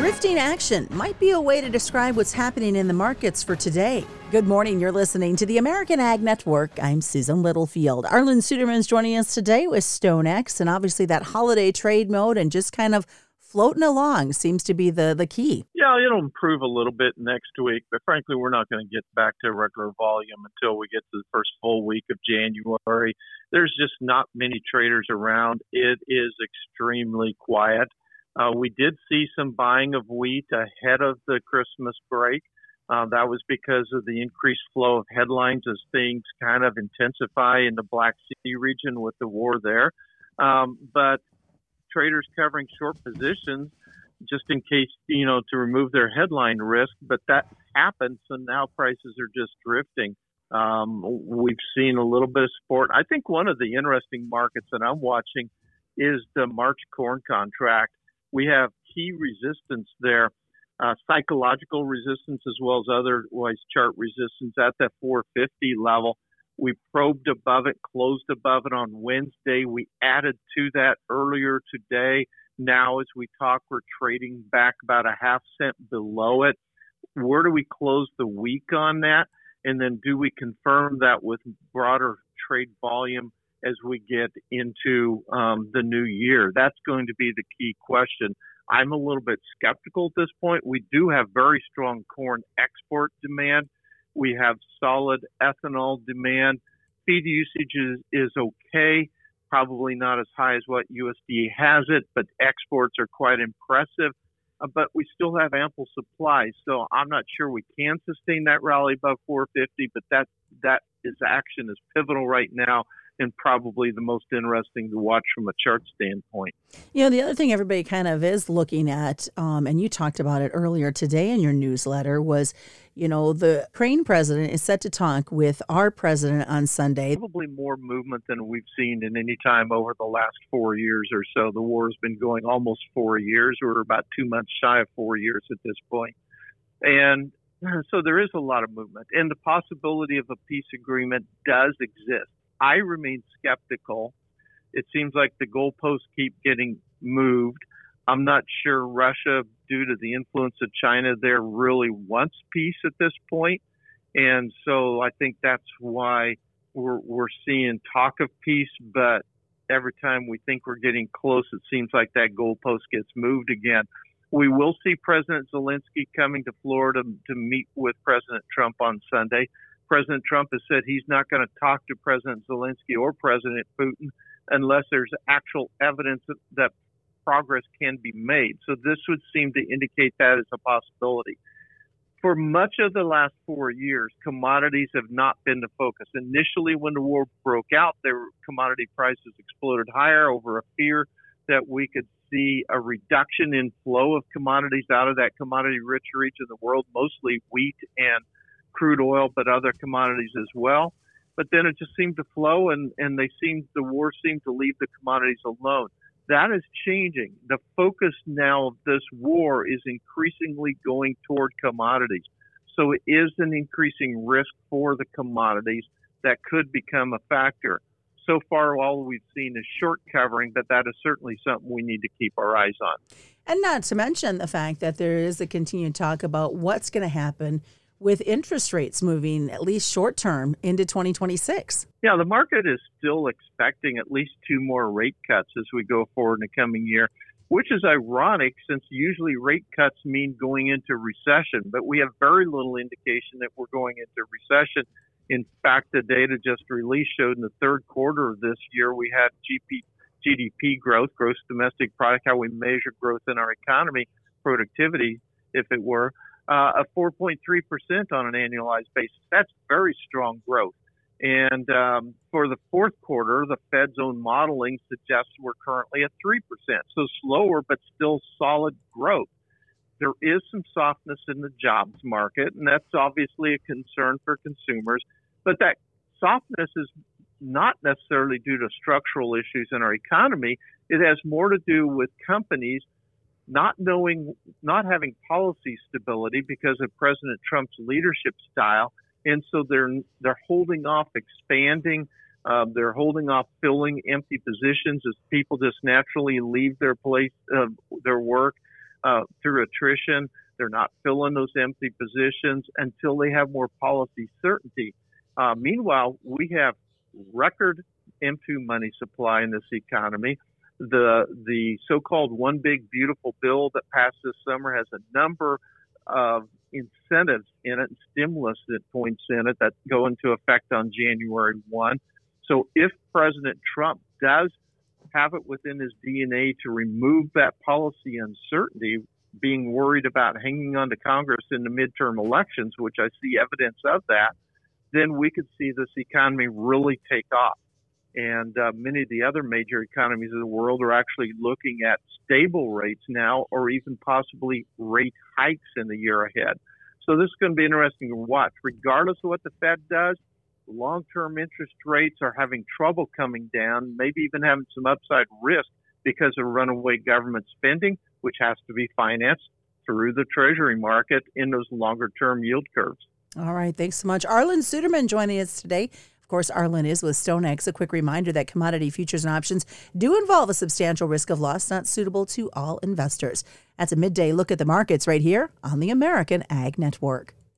Drifting action might be a way to describe what's happening in the markets for today. Good morning. You're listening to the American Ag Network. I'm Susan Littlefield. Arlen Suderman's joining us today with StoneX, and obviously that holiday trade mode and just kind of floating along seems to be the key. Yeah, it'll improve a little bit next week, but frankly, we're not going to get back to regular volume until we get to the first full week of January. There's just not many traders around. It is extremely quiet. We did see some buying of wheat ahead of the Christmas break. That was because of the increased flow of headlines as things kind of intensify in the Black Sea region with the war there. But traders covering short positions just in case, to remove their headline risk. But that happened, so now prices are just drifting. We've seen a little bit of support. I think one of the interesting markets that I'm watching is the March corn contract. We have key resistance there, psychological resistance as well as otherwise chart resistance at that 450 level. We probed above it, closed above it on Wednesday. We added to that earlier today. Now, as we talk, we're trading back about a half cent below it. Where do we close the week on that? And then do we confirm that with broader trade volume as we get into the new year? That's going to be the key question. I'm a little bit skeptical at this point. We do have very strong corn export demand. We have solid ethanol demand. Feed usage is okay, probably not as high as what USDA has it, but exports are quite impressive. But we still have ample supply, so I'm not sure we can sustain that rally above 450. But that action is pivotal right now, and probably the most interesting to watch from a chart standpoint. The other thing everybody kind of is looking at, and you talked about it earlier today in your newsletter, was, the Ukraine president is set to talk with our president on Sunday. Probably more movement than we've seen in any time over the last 4 years or so. The war has been going almost 4 years. We're about 2 months shy of 4 years at this point. And so there is a lot of movement. And the possibility of a peace agreement does exist. I remain skeptical. It seems like the goalposts keep getting moved. I'm not sure Russia, due to the influence of China there, really wants peace at this point. And so I think that's why we're seeing talk of peace. But every time we think we're getting close, it seems like that goalpost gets moved again. We will see President Zelensky coming to Florida to meet with President Trump on Sunday. President Trump has said he's not going to talk to President Zelensky or President Putin unless there's actual evidence that progress can be made. So this would seem to indicate that as a possibility. For much of the last 4 years, commodities have not been the focus. Initially, when the war broke out, commodity prices exploded higher over a fear that we could see a reduction in flow of commodities out of that commodity-rich region of the world, mostly wheat and crude oil, but other commodities as well. But then it just seemed to flow, and the war seemed to leave the commodities alone. That is changing. The focus now of this war is increasingly going toward commodities. So it is an increasing risk for the commodities that could become a factor. So far, all we've seen is short covering, but that is certainly something we need to keep our eyes on. And not to mention the fact that there is a continued talk about what's going to happen with interest rates moving at least short term into 2026. Yeah, the market is still expecting at least 2 more rate cuts as we go forward in the coming year, which is ironic since usually rate cuts mean going into recession. But we have very little indication that we're going into recession. In fact, the data just released showed in the third quarter of this year we had GDP growth, gross domestic product, how we measure growth in our economy, productivity, if it were, of 4.3% on an annualized basis. That's very strong growth. And for the fourth quarter, the Fed's own modeling suggests we're currently at 3%. So slower, but still solid growth. There is some softness in the jobs market, and that's obviously a concern for consumers. But that softness is not necessarily due to structural issues in our economy. It has more to do with companies not having policy stability because of President Trump's leadership style, and so they're holding off expanding. They're holding off filling empty positions as people just naturally leave their place, their work. through attrition. They're not filling those empty positions until they have more policy certainty. Meanwhile, we have record M2 money supply in this economy. The so-called One Big Beautiful Bill that passed this summer has a number of incentives in it, stimulus points in it that go into effect on January 1. So if President Trump does have it within his DNA to remove that policy uncertainty, being worried about hanging on to Congress in the midterm elections, which I see evidence of that, then we could see this economy really take off. And many of the other major economies of the world are actually looking at stable rates now, or even possibly rate hikes in the year ahead. So this is going to be interesting to watch. Regardless of what the Fed does, long-term interest rates are having trouble coming down, maybe even having some upside risk because of runaway government spending, which has to be financed through the Treasury market in those longer-term yield curves. All right. Thanks so much. Arlan Suderman joining us today. Of course, Arlan is with StoneX. A quick reminder that commodity futures and options do involve a substantial risk of loss, not suitable to all investors. That's a midday look at the markets right here on the American Ag Network.